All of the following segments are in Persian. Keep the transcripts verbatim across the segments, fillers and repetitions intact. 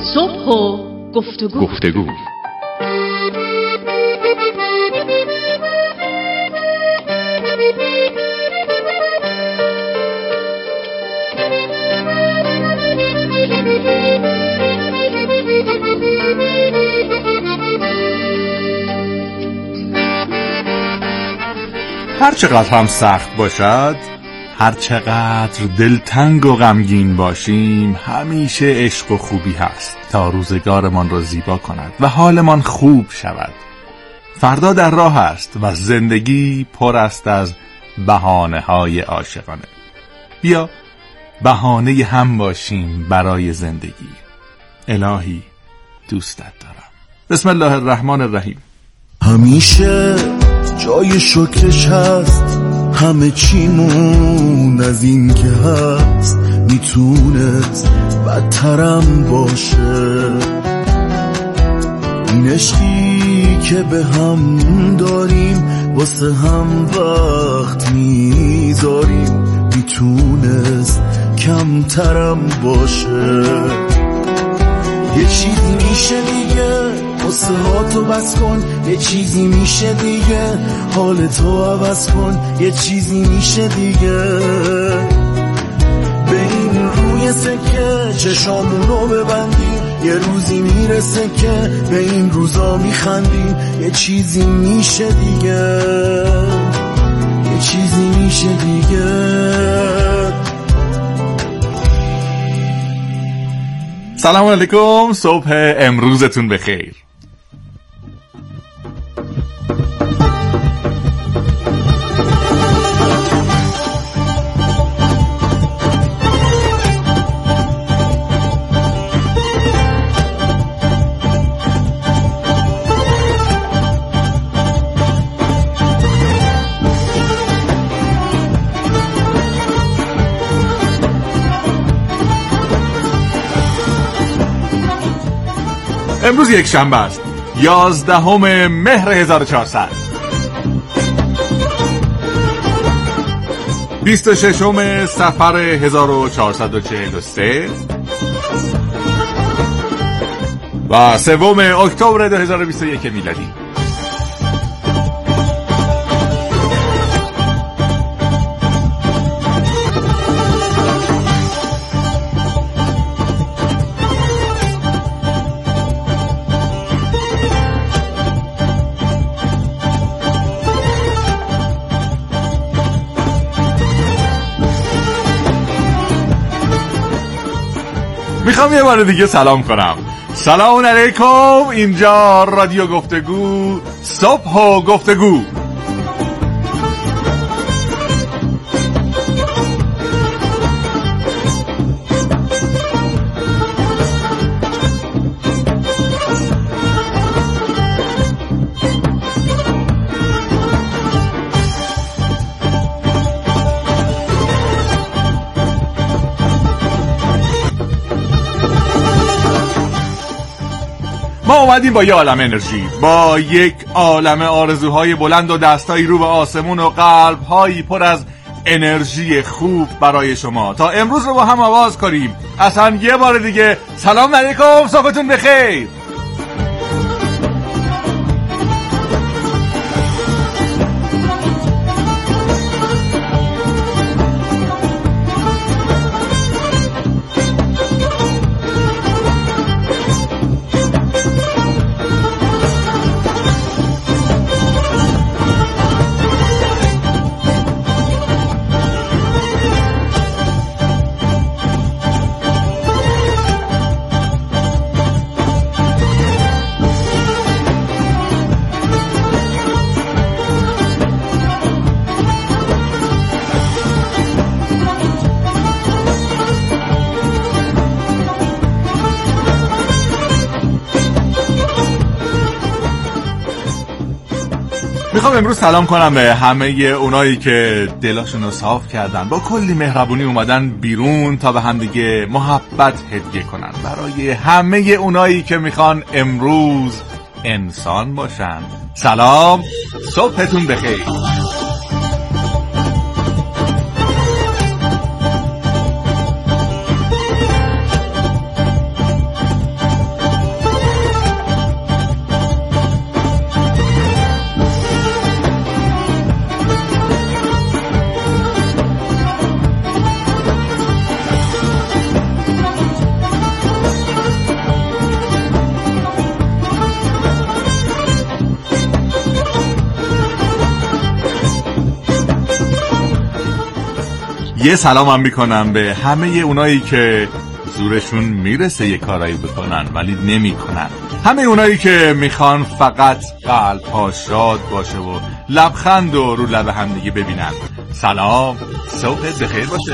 صبح و گفتگو. گفتگو هر چقدر هم سخت باشد، هر چقدر دلتنگ و غمگین باشیم، همیشه عشق و خوبی هست تا روزگارمان را زیبا کند و حالمان خوب شود. فردا در راه است و زندگی پر است از بهانه‌های عاشقانه. بیا بهانه هم باشیم برای زندگی. الهی دوستت دارم. بسم الله الرحمن الرحیم. همیشه جای شکرش هست، همه چیمون از این که هست میتونست بدترم باشه. این عشقی که به هم داریم واسه هم وقت میذاریم میتونست کمترم باشه. یه چیزی میشه دیگه قصه ها تو بس کن، یه چیزی میشه دیگه حالتو عوض کن، یه چیزی میشه دیگه به این روی سکه چشامونو ببندیم، یه روزی میرسه که به این روزا میخندیم. یه چیزی میشه دیگه، یه چیزی میشه دیگه. سلام علیکم، صبح امروزتون بخیر. امروز یک شنبه است، یازدهم مهر هزار و چهارصد، بیست و ششم صفر هزار و چهارصد و چهل و سه و سوم اکتبر دو هزار و بیست و یک میلادی. میخوام یه بار دیگه سلام کنم. سلام علیکم، اینجا رادیو گفتگو، صبح و گفتگو. ما اومدیم با یه عالم انرژی، با یک عالم آرزوهای بلند و دستایی رو به آسمون و قلبهایی پر از انرژی خوب برای شما تا امروز رو با هم آواز کنیم. اصلا یه بار دیگه سلام علیکم، صبحتون بخیر. میخوام امروز سلام کنم به همه اونایی که دلاشون رو صاف کردن، با کلی مهربونی اومدن بیرون تا به هم دیگه محبت هدیه کنن. برای همه اونایی که میخوان امروز انسان باشن، سلام، صبحتون بخیر. یه سلام هم میکنم به همه اونایی که زورشون میرسه یه کارایی بکنن ولی نمیکنن، همه اونایی که میخوان فقط قلب ها شاد باشه و لبخند و رو لب هم دیگه ببینن. سلام، صبحت بخیر باشه.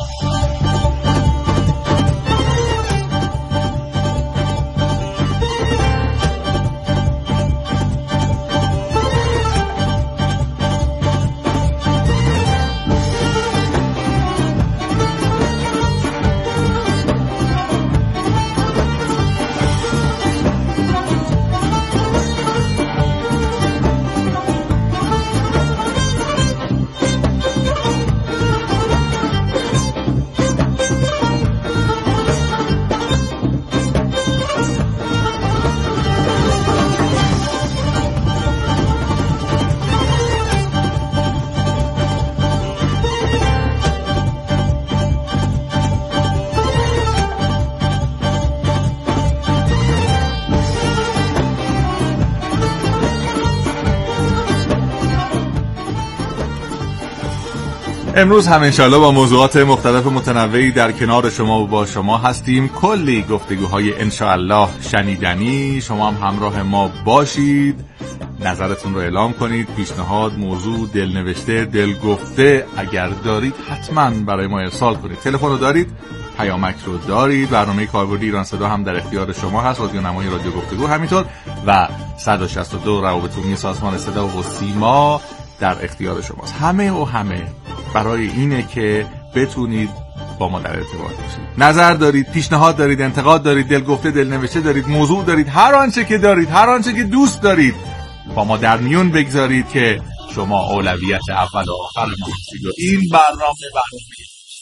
امروز هم انشالله با موضوعات مختلف متنوعی در کنار شما و با شما هستیم. کلی گفتگوهای انشالله شنیدنی. شما هم همراه ما باشید، نظرتون رو اعلام کنید، پیشنهاد، موضوع، دلنوشته، دلگفته اگر دارید حتما برای ما ارسال کنید. تلفن رو دارید، پیامک رو دارید، برنامه کاربردی ایران صدا هم در اختیار شما هست، رادیو نمای رادیو گفتگو همینطور و صد و شصت و دو روابط عمومی سازمان صدا و سیما در اختیار شماست. همه و همه برای اینه که بتونید با ما در ارتباط باشید. نظر دارید، پیشنهاد دارید، انتقاد دارید، دلگفته، دلنوشته دارید، موضوع دارید، هر آنچه که دارید، هر آنچه که دوست دارید با ما در میون بگذارید که شما اولویت اول و آخر ما هستید. این برنامه برنامه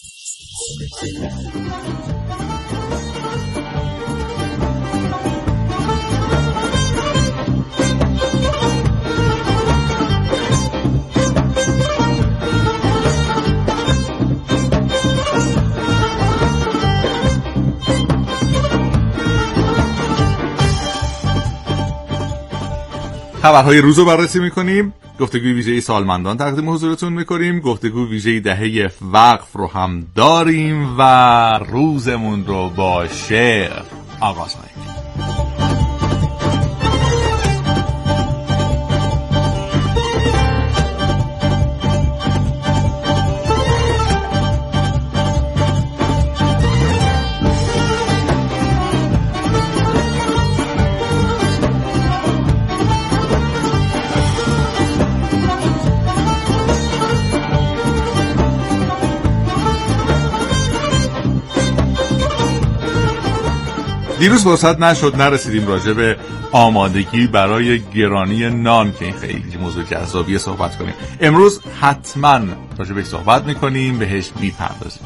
خبرهای روز رو بررسی میکنیم، گفتگوی ویژه‌ای سالمندان تقدیم حضورتون میکنیم، گفتگو ویژه‌ای دهه وقف رو هم داریم و روزمون رو با شعر آغاز کنیم. دیروز فرصت نشد، نرسیدیم راجع به آمادگی برای گرانی نان که این خیلی موضوع جذابیه صحبت کنیم. امروز حتما راجع بهش صحبت میکنیم، بهش میپردازیم.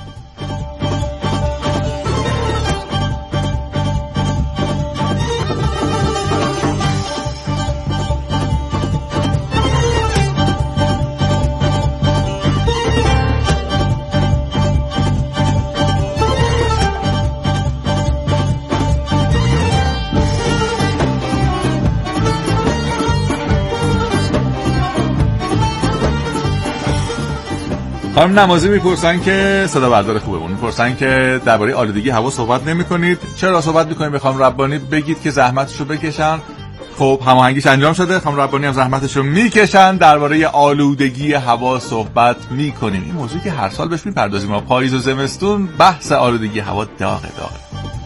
خانم نمازی میپرسن که صدا بردار خوبمون، میپرسن که درباره آلودگی هوا صحبت نمی‌کنید، چرا صحبت می‌کنید؟ به خانم ربانی بگید که زحمتشو بکشن. خب هماهنگیش انجام شده، خانم ربانی هم زحمتشو میکشن، درباره آلودگی هوا صحبت می‌کنیم. این موضوعی که هر سال بهش میپردازیم، ما پاییز و زمستون بحث آلودگی هوا داغه داغه.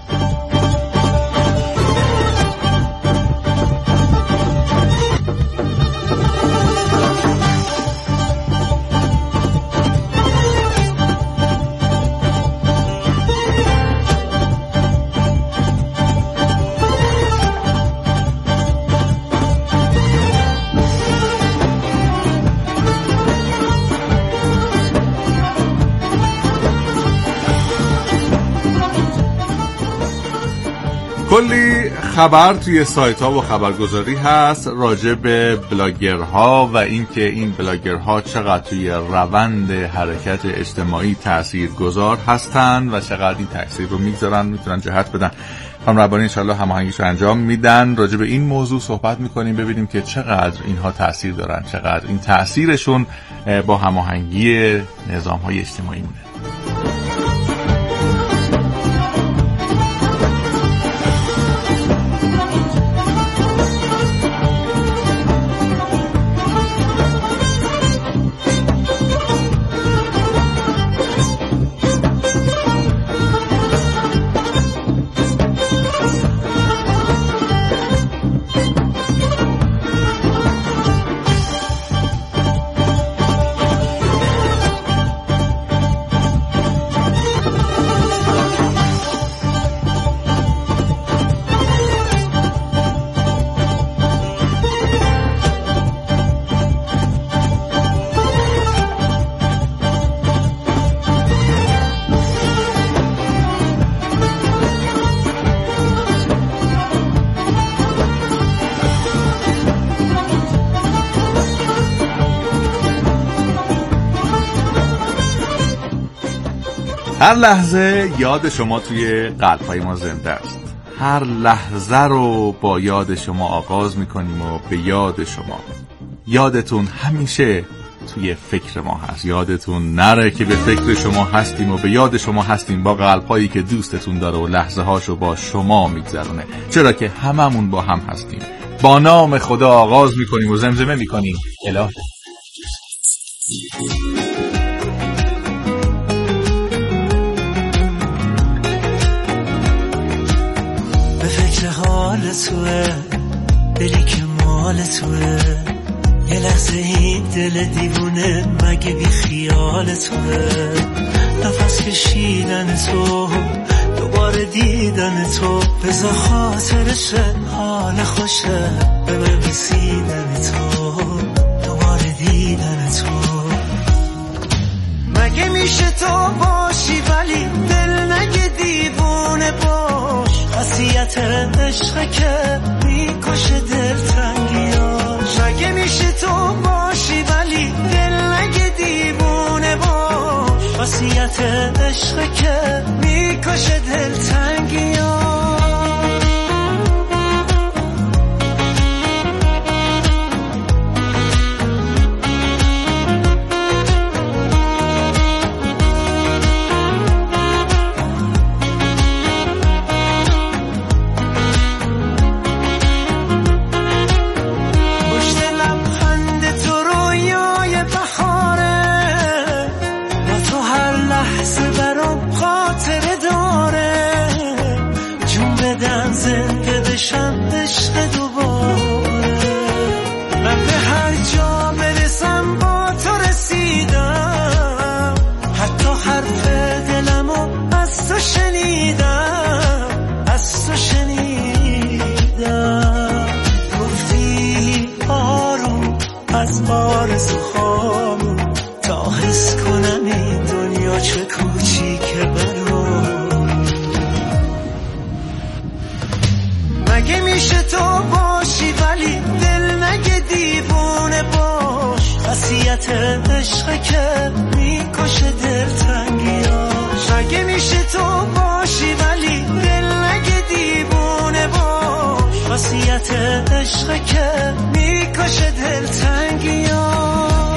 کلی خبر توی سایت ها و خبرگزاری هست راجع به بلاگرها و اینکه این بلاگرها چقدر توی روند حرکت اجتماعی تاثیرگذار هستن و چقدر این تاثیر رو میگذارن، میتونن جهت بدن. خانم ربانی انشالله هماهنگیشو انجام میدن. راجع به این موضوع صحبت میکنیم، ببینیم که چقدر اینها تأثیر دارن، چقدر این تأثیرشون با هماهنگی نظام‌های اجتماعی مونه. هر لحظه یاد شما توی قلب‌های ما زنده است. هر لحظه رو با یاد شما آغاز می‌کنیم و به یاد شما. یادتون همیشه توی فکر ما هست. یادتون نره که به فکر شما هستیم و به یاد شما هستیم، با قلب‌هایی که دوستتون داره و لحظه هاشو با شما میگذرونه، چرا که هممون با هم هستیم. با نام خدا آغاز می‌کنیم و زمزمه می‌کنیم الهی. حال توه، دلی که مال توه، یه لحظه این دل دیوونه مگه بی خیال توه. نفس کشیدن تو، دوباره دیدن تو، بذار خاطرشه حال خوشه به من رسیدن تو، دوباره دیدن تو. مگه میشه تو باشی ولی دل نگه دیوونه باش، خاصیت عشق که میکشه دلتنگیاش. مگه میشه تو باشی ولی دل نگه دیوونه باش، خاصیت عشق که میکشه دلتنگیاش. عشق که میکشه دلتنگیاش. مگه میشه تو باشی ولی دل نگه دیوونه باش، خاصیت عشق که میکشه دلتنگیاش.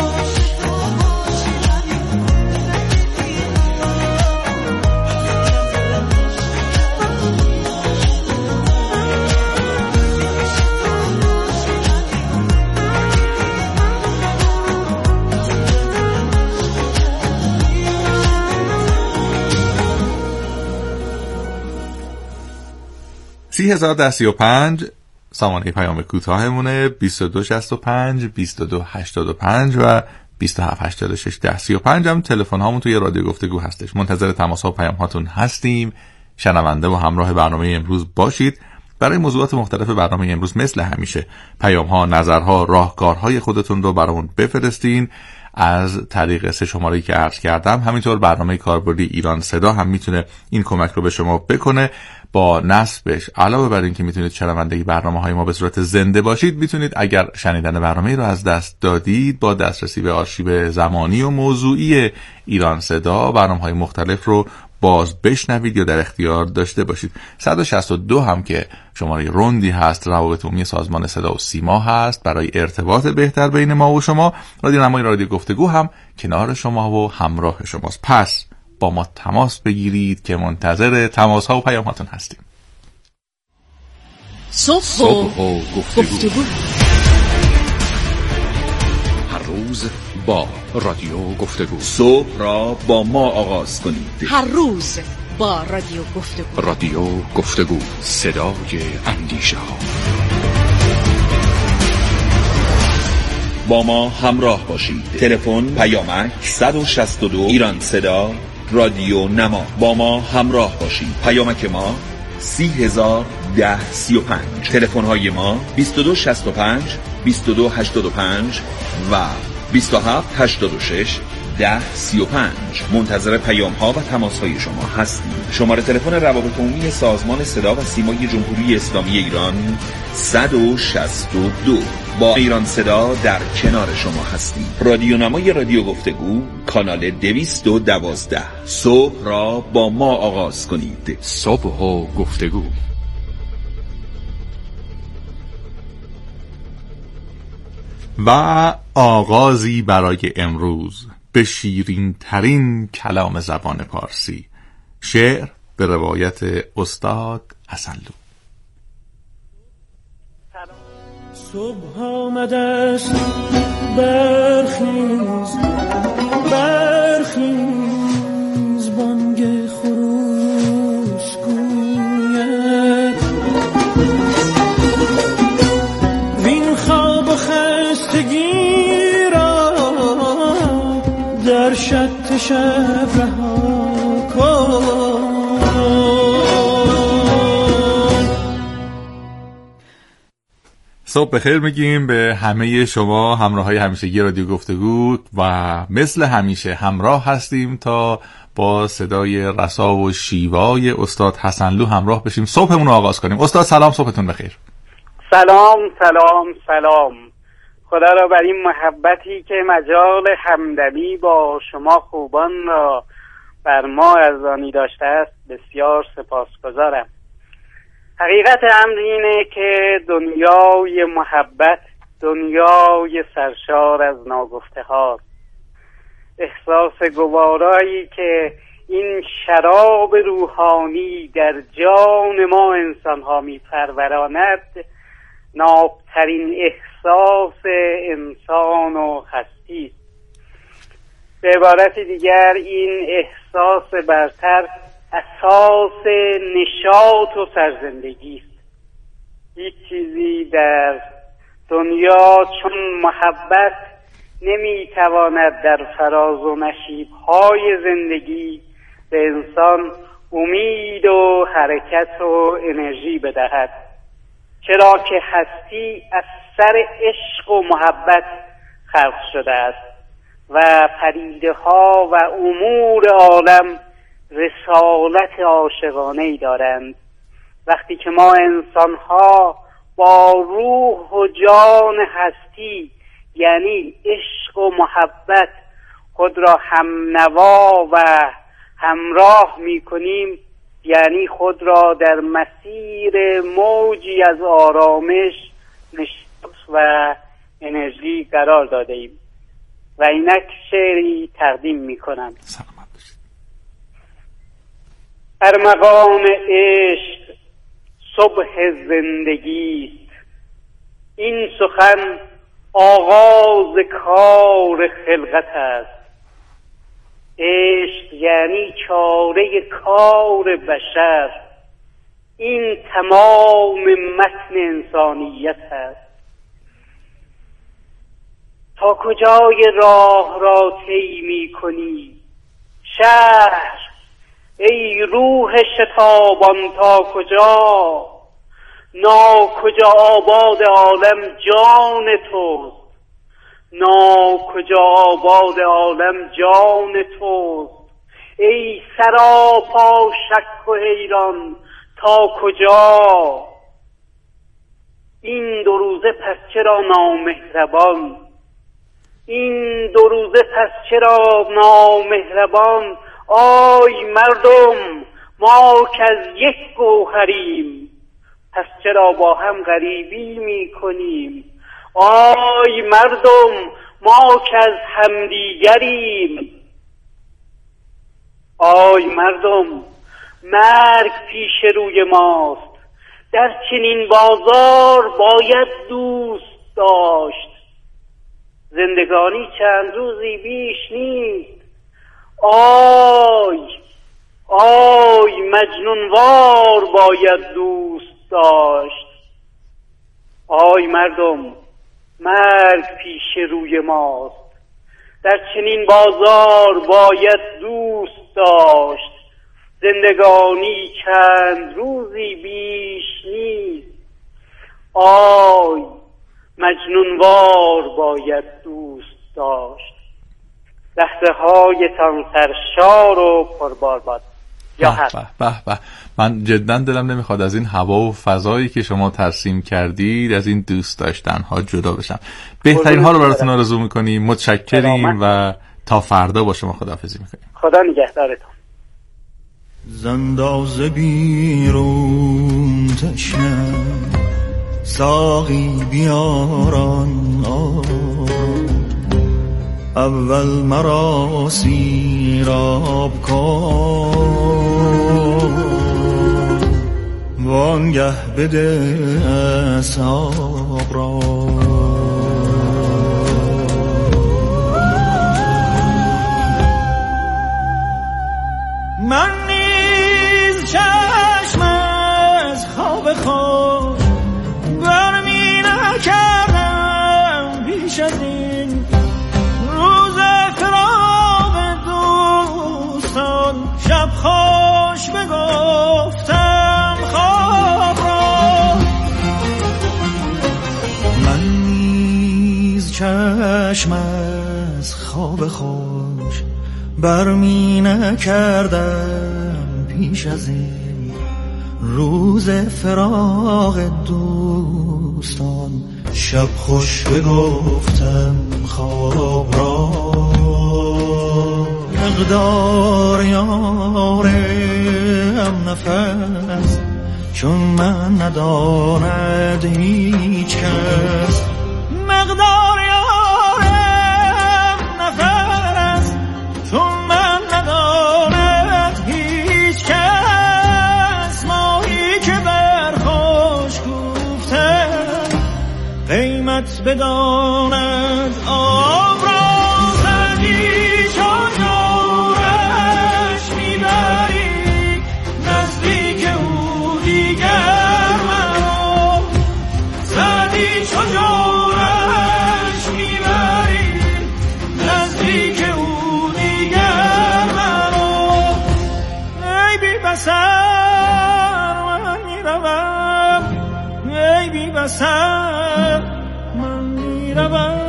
سی هزار ده سی و پنج سامانه پیام کوتاهمونه، بیست و دو شصت و پنج بیست و دو هشتاد و پنج و بیست و هفت هشتاد و شش ده سی و پنج هم تلفن هامون توی رادیو گفتگو هستش. منتظر تماس ها و پیام هاتون هستیم. شنونده و همراه برنامه امروز باشید. برای موضوعات مختلف برنامه امروز مثل همیشه پیام ها، نظرها، راهکارهای خودتون رو برامون بفرستین از طریق سه شماره‌ای که عرض کردم. همینطور برنامه کاربردی ایران صدا هم میتونه این کمک رو به شما بکنه. با نصبش علاوه بر این که میتونید شنونده برنامه‌های ما به صورت زنده باشید، میتونید اگر شنیدن برنامه‌ای رو از دست دادید با دسترسی به آرشیو زمانی و موضوعی ایران صدا برنامه‌های مختلف رو باز بشنوید یا در اختیار داشته باشید. صد و شصت و دو هم که شماره رندی هست، روابط عمومی سازمان صدا و سیما هست برای ارتباط بهتر بین ما و شما. رادیونمای رادیو گفتگو هم کنار شما و همراه شماست. پس با ما تماس بگیرید که منتظر تماس ها و پیام هاتون هستیم. صبح و گفتگو. هر روز با رادیو گفتگو. صبح را با ما آغاز کنید. هر روز با رادیو گفتگو. رادیو گفتگو، صدای اندیشه ها. با ما همراه باشید. تلفن پیامک صد و شصت و دو ایران صدا رادیو نما. با ما همراه باشید. پیامک ما سی هزار ده سی و پنج. تلفن های ما بیست و دو شصت و پنج بیست و دو هشتاد و پنج و بیست و هفت هشتاد و شش ده سی و پنج. منتظر پیام ها و تماس های شما هستیم. شماره تلفن روابط عمومی سازمان صدا و سیمای جمهوری اسلامی ایران صد و شصت و دو. با ایران صدا در کنار شما هستیم. رادیو نمای رادیو گفتگو، کانال دویست و دوازده. صبح را با ما آغاز کنید. صبح و گفتگو. و آغازی برای امروز به شیرین ترین کلام زبان پارسی، شعر به روایت استاد حسنلو. صبح آمده است، برخیز برخیز، بانگ خروس گوید وین خواب و خستگی را در شط شب رها کن. صبح بخیر میگیم به همه شما همراه های همیشگی رادیو گفتگو و مثل همیشه همراه هستیم تا با صدای رسا و شیوای استاد حسنلو همراه بشیم. صبحمون رو آغاز کنیم. استاد سلام، صبحتون بخیر. سلام سلام سلام. خدا را بر این محبتی که مجال همدلی با شما خوبان را بر ما ارزانی داشته است بسیار سپاسگزارم. حقیقت امر اینه که دنیای محبت دنیای سرشار از ناگفته ها، احساس گوارایی که این شراب روحانی در جان ما انسان ها می پروراند نابترین احساس انسان و هستی است. به عبارت دیگر این احساس برتر اساس نشاط و سرزندگی است. هیچ چیزی در دنیا چون محبت نمیتواند در فراز و نشیب‌های زندگی به انسان امید و حرکت و انرژی بدهد، چرا که هستی از سر عشق و محبت خلق شده است و پدیده ها و امور عالم رسالت عاشقانه‌ای دارند. وقتی که ما انسان ها با روح و جان هستی یعنی عشق و محبت خود را همنوا و همراه می کنیم، یعنی خود را در مسیر موجی از آرامش، نشاط و انرژی قرار داده ایم. و اینک شعری تقدیم می کنم. ارمغان عشق صبح زندگی است، این سخن آغاز کار خلقت است. عشق یعنی چاره کار بشر، این تمام متن انسانیت است. تا کجای راه را طی می کنی شهر، ای روح شتابان تا کجا؟ نا کجا آباد عالم جان توست، نا کجا آباد عالم جان توست. ای سراپا شک و حیران تا کجا؟ این دو روزه پس چرا نامهربان؟ این دو روزه پس چرا نامهربان؟ آی مردم ما که از یک گوهریم، پس چرا با هم غریبی می کنیم؟ آی مردم ما که از همدیگریم. آی مردم مرگ پیش روی ماست، در چنین بازار باید دوست داشت. زندگانی چند روزی بیش نیست. آی آی مجنونوار باید دوست داشت. آی مردم مرگ پیش روی ماست، در چنین بازار باید دوست داشت. زندگانی چند روزی بیش نیست. آی مجنونوار باید دوست داشت. لحظه هایتان سرشار و پربار باد. یا به به به. من جدا دلم نمیخواد از این هوا و فضایی که شما ترسیم کردید، از این دوست داشتن ها جدا بشم. بهترین ها رو براتون آرزو میکنیم. متشکریم و تا فردا با شما خداحافظی میکنیم. خدا نگهدارتون. زنداز بیرون تشنه ساقی بیاران آرام، اول مرا سیراب کن، وانگه بده اصحاب را. من نیز چشم از خواب خود برمی نکردم پیش از این، روز فراق دوستان شب خوش بگفتم خواب را. من نیز چشم از خواب خوش برمی نکردم پیش از این، روز فراق دوستان شب خوش بگفتم خواب را. مقدار یارم نفس چون من نداند هیچ کس، مقدار یارم نفس چون من نداند هیچ کس. ماهی که بر خوش گفتم قیمت بداند آب را. زدی چون جورش میبری نزدیک او دیگر مرا، زدی چون جورش میبری نزدیک او دیگر مرا. ای بی بسر من میروم، ای بی بسر من میروم.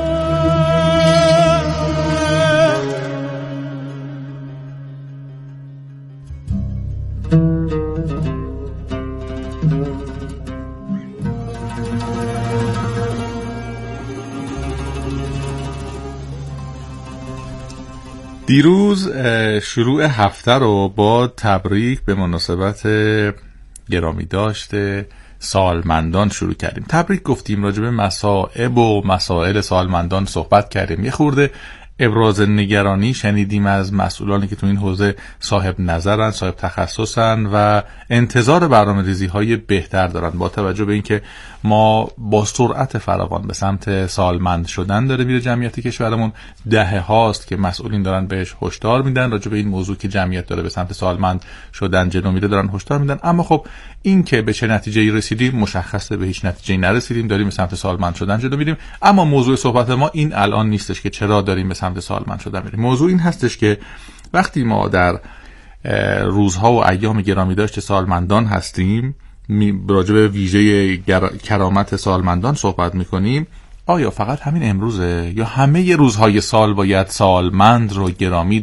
دیروز شروع هفته رو با تبریک به مناسبت گرامی داشته سالمندان شروع کردیم. تبریک گفتیم، راجع به مصائب و مسائل سالمندان صحبت کردیم. یه خورده ابراز نگرانی شنیدیم از مسئولانی که تو این حوزه صاحب نظرن، صاحب تخصصن و انتظار برنامه‌ریزی های بهتر دارن، با توجه به اینکه ما با سرعت فراوان به سمت سالمند شدن داره میره جمعیت کشورمون. دهه هاست که مسئولین دارن بهش هشدار میدن راجع به این موضوع که جمعیت داره به سمت سالمند شدن جلو میره، دارن هشدار میدن. اما خب این که به چه نتیجه‌ای رسیدیم مشخصه، به هیچ نتیجه‌ای نرسیدیم، داریم به سمت سالمند شدن جلو میریم. اما موضوع صحبت ما این الان نیستش که چرا داریم به سمت سالمند شدن میریم. موضوع این هستش که وقتی ما در روزها و ایام گرامی داشت سالمندان هستیم، راجع به ویژه کرامت سالمندان صحبت میکنیم، آیا فقط همین امروزه یا همه روزهای سال باید سالمند رو گرامی داشت؟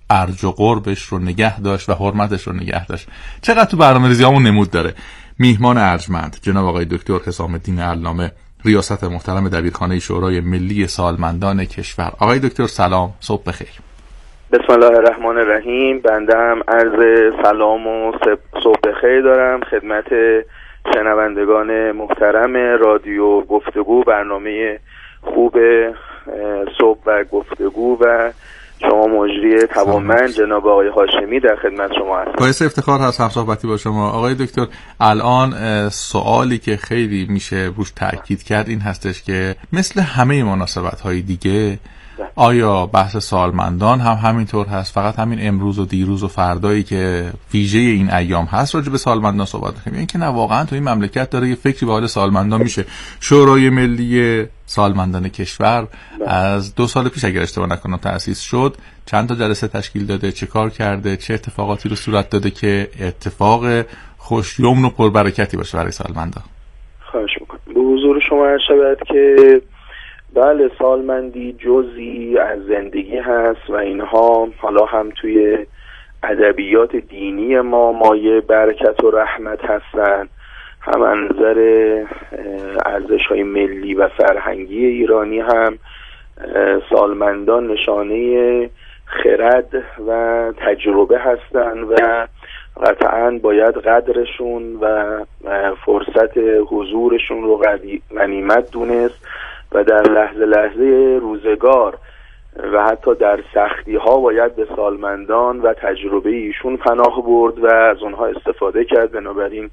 ارج و قربش رو نگه داشت و حرمتش رو نگه داشت. چقدر تو برنامه‌ریزیامون نمود داره. میهمان ارجمند جناب آقای دکتر حسام الدین علامه، ریاست محترم دبیرخانه شورای ملی سالمندان کشور. آقای دکتر سلام، صبح بخیر. بسم الله الرحمن الرحیم. بنده هم عرض سلام و صبح بخیر دارم خدمت شنوندگان محترم رادیو گفتگو، برنامه خوب صبح و گفتگو و شما مجری توانمند جناب آقای هاشمی در خدمت شما هستم. باعث افتخار هست هم صحبتی با شما. آقای دکتر، الان سوالی که خیلی میشه روش تأکید کرد این هستش که مثل همه مناسبت‌های دیگه آیا بحث سالمندان هم همینطور هست؟ فقط همین امروز و دیروز و فردایی که ویژه این ایام هست راجع به سالمندان صحبت کنیم؟ این که نه، واقعا تو این مملکت داره یه فکری به حال سالمندان میشه. شورای ملی سالمندان کشور از دو سال پیش اگر اشتباه نکنم تأسیس شد. چند تا جلسه تشکیل داده، چه کار کرده، چه اتفاقاتی رو صورت داده که اتفاق خوشیومن و پربرکتی باشه برای سالمندان؟ خواهش میکنم. به حضور شما عرض شود که بله، سالمندی جزئی از زندگی هست و اینها حالا هم توی ادبیات دینی ما مایه برکت و رحمت هستن، هم از نظر ارزش‌های ملی و فرهنگی ایرانی هم سالمندان نشانه خرد و تجربه هستن و قطعاً باید قدرشون و فرصت حضورشون رو غنیمت دونست و در لحظه لحظه روزگار و حتی در سختی ها باید به سالمندان و تجربه ایشون پناه برد و از اونها استفاده کرد. بنابراین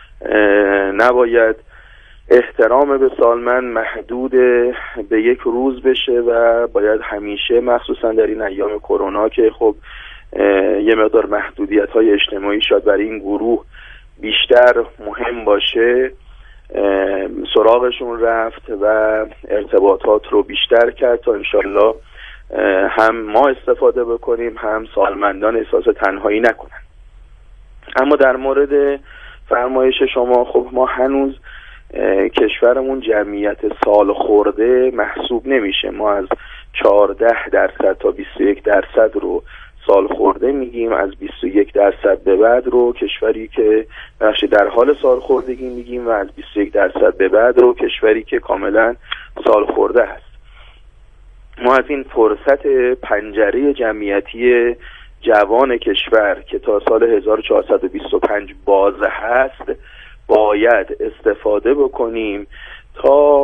نباید احترام به سالمند محدود به یک روز بشه و باید همیشه، مخصوصا در این ایام کرونا که خب یه مقدار محدودیت های اجتماعی شاید برای این گروه بیشتر مهم باشه، سراغشون رفت و ارتباطات رو بیشتر کرد تا انشالله هم ما استفاده بکنیم هم سالمندان احساس تنهایی نکنن. اما در مورد فرمایش شما، خب ما هنوز کشورمون جمعیت سال خورده محسوب نمیشه. ما از چهارده درصد تا بیست و یک درصد رو سال خورده میگیم، از بیست و یک درصد به بعد رو کشوری که بخش در حال سال خوردگی میگیم و از بیست و یک درصد به بعد رو کشوری که کاملا سال خورده هست. ما از این فرصت پنجره جمعیتی جوان کشور که تا سال هزار و چهارصد و بیست و پنج باز هست باید استفاده بکنیم تا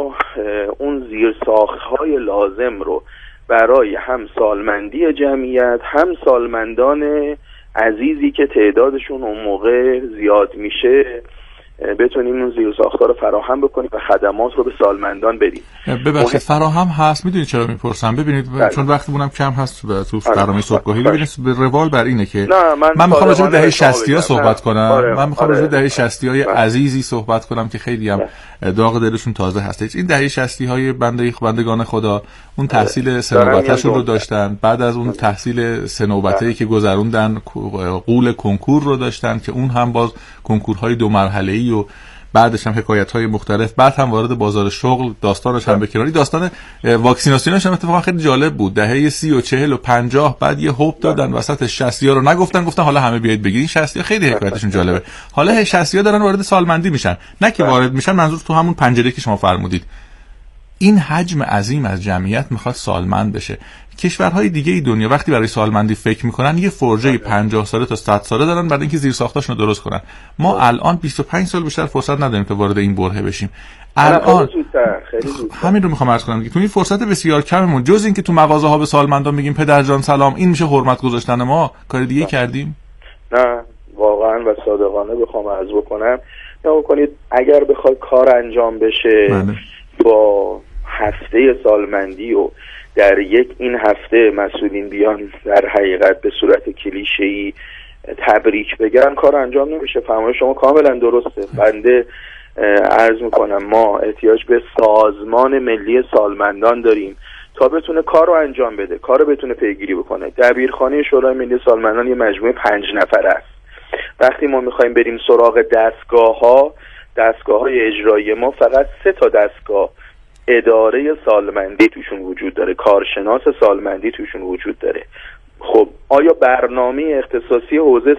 اون زیرساخت‌های لازم رو برای هم سالمندی جمعیت هم سالمندان عزیزی که تعدادشون اون موقع زیاد میشه بتونیم اون زیرساخت‌ها رو فراهم بکنیم و خدمات رو به سالمندان بدیم. ببخشید فراهم هست. میدونید چرا میپرسم؟ ببینید بله. چون وقتمونم کم هست تو برنامه صبحگاهی. ببینید به روال بر اینه که من, من میخوام راجع به دهه شصت ها صحبت کنم. آره. من میخوام راجع به دهه شصت های عزیزی صحبت کنم که خیلی هم داغ دلشون تازه هست. این دهه شصت های بنده بندگان خدا اون تحصیل سنوبته‌شون رو داشتن، بعد از اون تحصیل سنوبته‌ای که گذروندن قول کنکور رو داشتن که اون هم باز کنکورهای دو مرحله‌ای و بعدش هم حکایت‌های مختلف، بعد هم وارد بازار شغل، داستانش هم به کناری. داستان واکسیناسیونش هم اتفاقا خیلی جالب بود. دهه سی و چهل و پنجاه بعد یه هوب دادن وسط شصتیا رو نگفتن، گفتن حالا همه بیاید بگیرین. شصتیا خیلی حکایتشون جالبه. حالا شصتیا دارن وارد سالمندی میشن، نه که وارد میشن، منظور تو همون پنجره که شما فرمودید. این حجم عظیم از جمعیت میخواد سالمند بشه. کشورهای دیگه ای دنیا وقتی برای سالمندی فکر میکنن یه فرجه پنجاه ساله تا صد ساله دارن برای اینکه زیرساختاشون رو درست کنن. ما الان بیست و پنج سال بیشتر فرصت نداریم تا وارد این برهه بشیم. الان همین رو میخوام عرض کنم که تو این فرصت بسیار کممون، جز این که تو مغازه ها به سالمندان میگیم پدر جان سلام، این میشه حرمت گذاشتن ما، کار دیگه کردیم؟ نه واقعا و صادقانه بخوام عرض بکنم، نگاه کنید اگر بخواد کار انجام بشه بله. با هفته سالمندی و در یک این هفته مسئولین بیان در حقیقت به صورت کلیشه‌ای تبریک بگن، کار انجام نمیشه. فرمایش شما کاملا درسته. بنده عرض میکنم ما احتیاج به سازمان ملی سالمندان داریم تا بتونه کار رو انجام بده، کار رو بتونه پیگیری بکنه. دبیرخانه شورای ملی سالمندان یه مجموعه پنج نفر است. وقتی ما میخوایم بریم سراغ دستگاه ها، دستگاه های اجرایی ما فقط سه تا دستگاه اداره سالمندی توشون وجود داره، کارشناس سالمندی توشون وجود داره. خب آیا برنامه اختصاصی حوزه